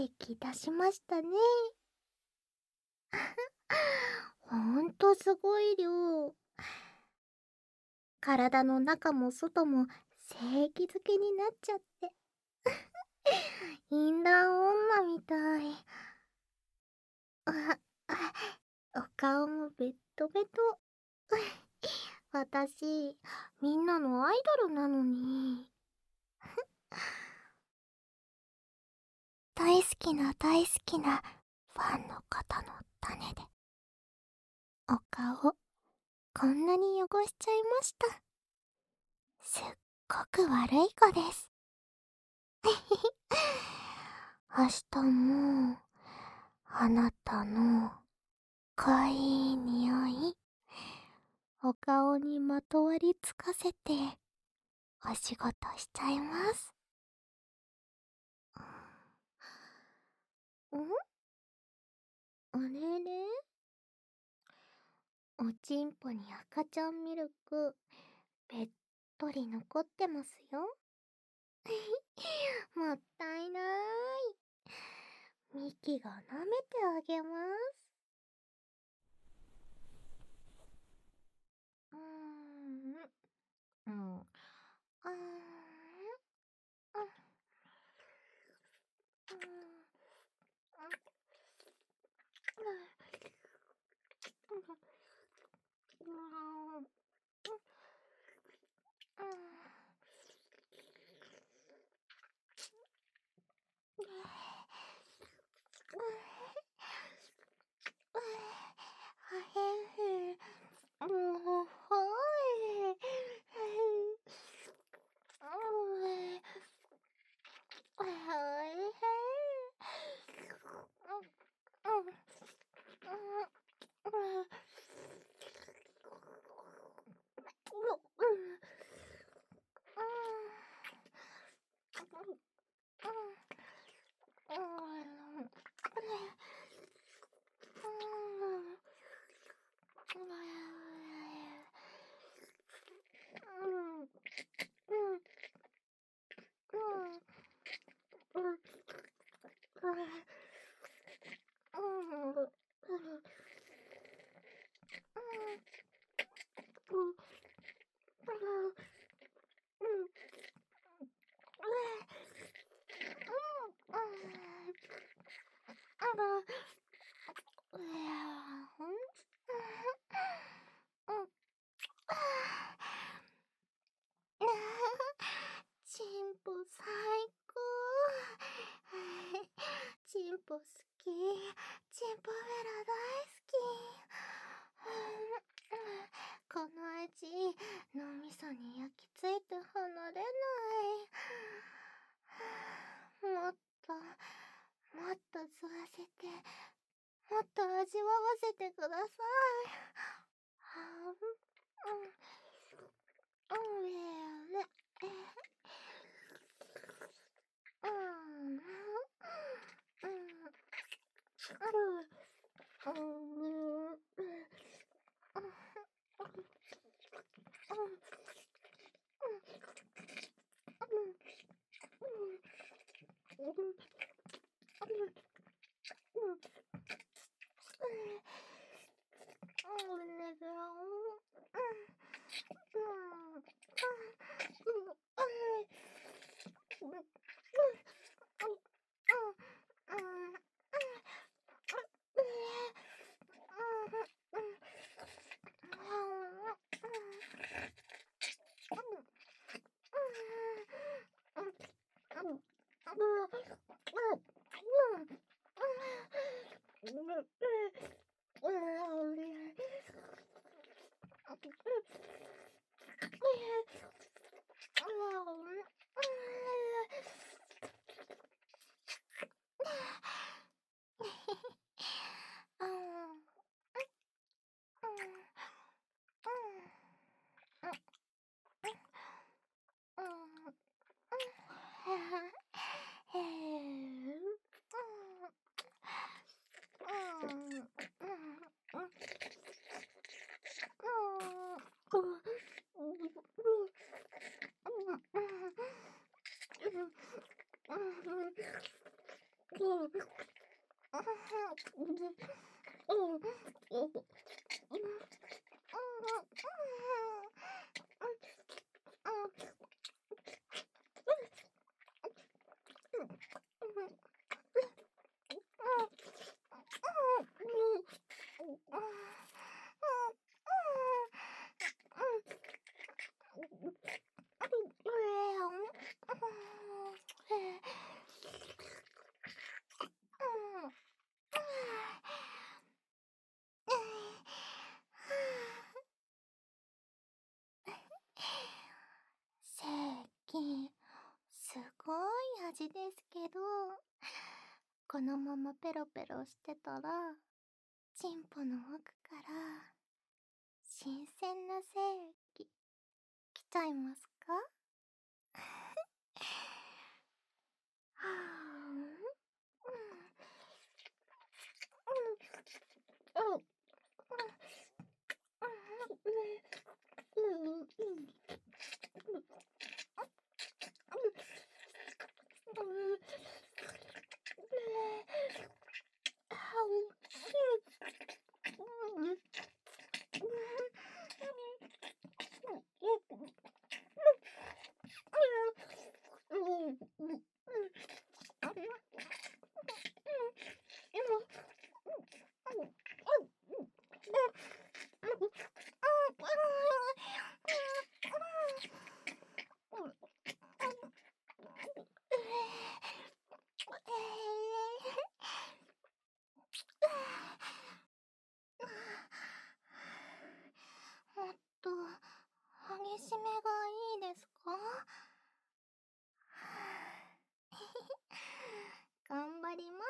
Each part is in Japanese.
元気出しましたね。ほんとすごい量。体の中も外も正気づけになっちゃって。淫乱女みたい。あ、お顔もベットベト。私、みんなのアイドルなのに。大好きな大好きなファンの方の種で、お顔、こんなに汚しちゃいました。すっごく悪い子です。明日も、あなたの、かいい匂い、お顔にまとわりつかせて、お仕事しちゃいます。あれれ、おちんぽに赤ちゃんミルク、べっとり残ってますよ。もったいない。ミキが舐めてあげます。うーん。うん。あーん。うん。チンポ最高。チンポ好き。チンポフェラ大好き。この味、脳みそに焼き付いて離れない。もっと、もっと吸わせて、もっと味わわせてください。 正規、すごい味ですけど、このままペロペロしてたら、チンポの奥から新鮮な正規来ちゃいますか？はもっと激しめがいいですか？頑張ります。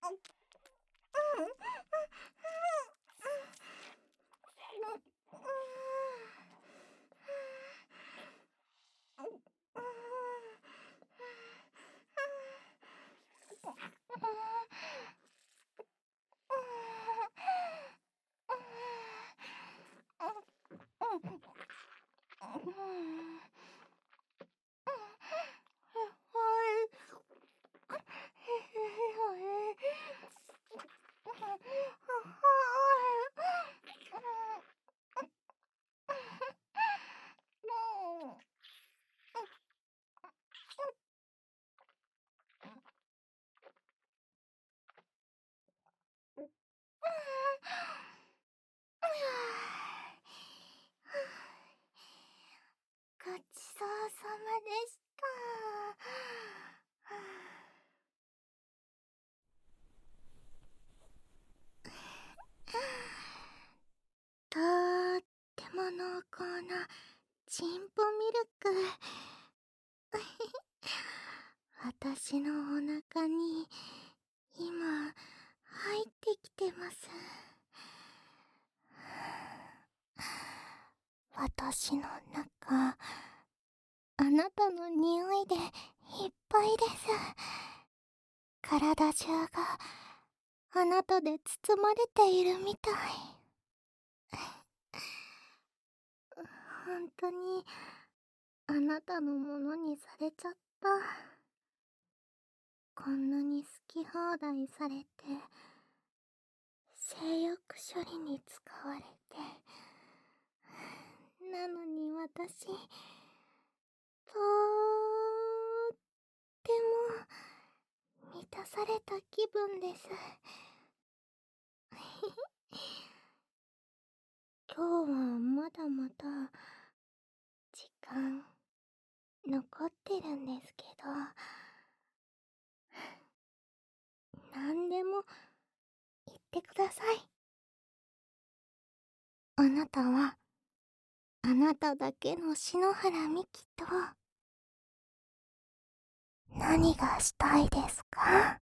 ごちそうさまでした。とっても濃厚なチンポミルク。私のお腹に今入ってきてます。私の中、あなたの匂いでいっぱいです。体中があなたで包まれているみたい。本当にあなたのものにされちゃった。こんなに好き放題されて、性欲処理に使われて、なのに私、とっても満たされた気分です。今日はまだまだ時間残ってるんですけど、何でも言ってください。あなたはあなただけの篠原美希と何がしたいですか？